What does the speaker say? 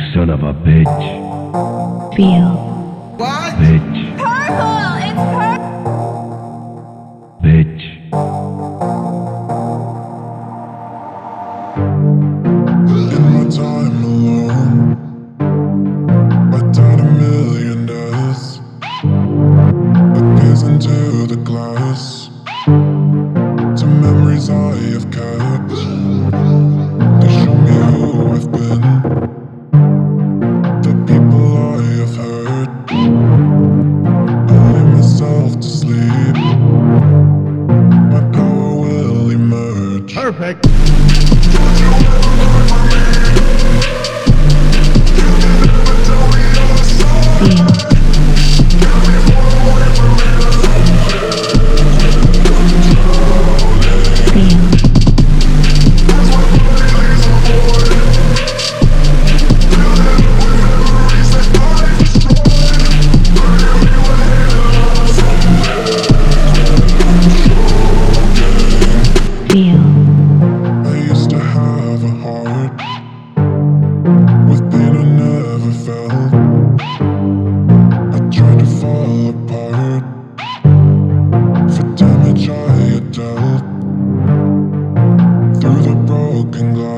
son of a bitch. Feel. What? Bitch. Purple! It's purple! Bitch. In my time alone, I died a million deaths. I gaze into the glass to memories I have kept. They show me who I've been, the people I have hurt. I lay myself to sleep, my power will emerge. Perfect. Feel. Feel. Feel. I used to have a heart with pain I never felt. I tried to fall apart for damage I had dealt through the broken glass.